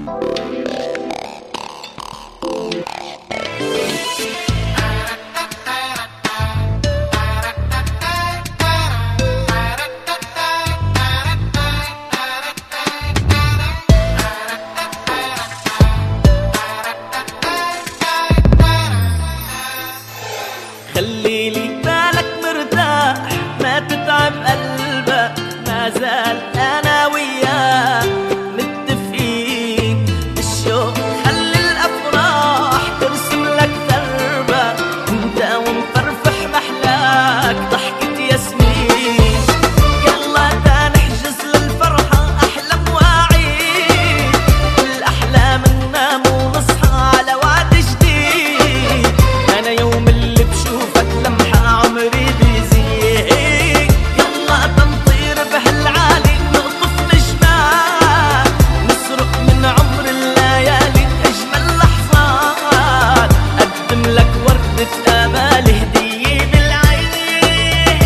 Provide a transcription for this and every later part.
خليلي بالك مرتاح ما تتعب قلبك، ما زال انا وياك متفقين بالشوق، خلي الافراح ترسم لك دربك، انت ومفرفح محلاك ضحكة ياسمين. يلا تا نحجز للفرحة احلام واعيد، الاحلام ننام ونصحى على وعد جديد. انا يوم اللي بشوفك لمحة عمري بيزيد، يلا تنطير بهالعالي نقطف نجمات، نسرق من عمر الليالي اجمل لحظات، اقدم لك وردة امال هدية بالعين،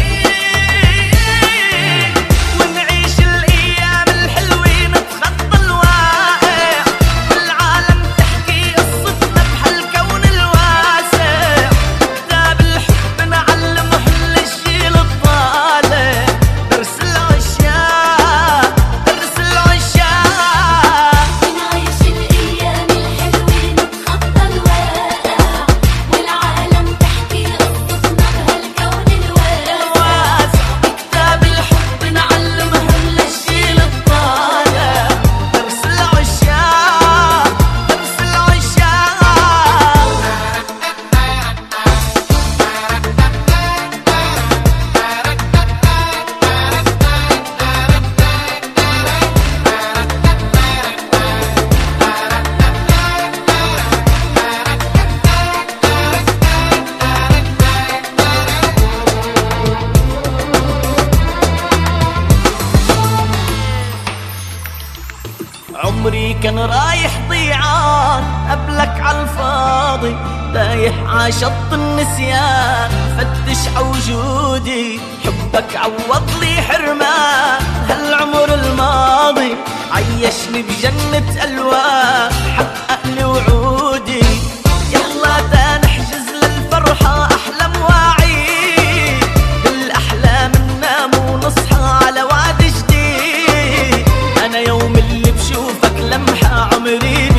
ونعيش الايام الحلوة نتخطى الواقع، والعالم تحكي قصتنا بهالكون الواسع، كتاب الحب نعلمه للجيل الطالع، درس العشاق درس العشاق. ونعيش الأيام الحلوة نتخطى الواقع، والعالم تحكي قصتنا بهالكون الواسع، كتاب الحب نعلمه للجيل الطالع، درس العشاق درس العشاق. عمري كان رايح ضيعان قبلك عالفاضي، تايح عشط النسيان فتش عوجودي، حبك عوض لي حرمان هالعمر الماضي، عيشني بجنة ألوان حقق لي وعودي. يلا تا نحجز للفرحة أحلام واعيد، بالأحلام ننام ونصحى على وعد جديد. أنا يوم اللي بشوفك لمحة عمري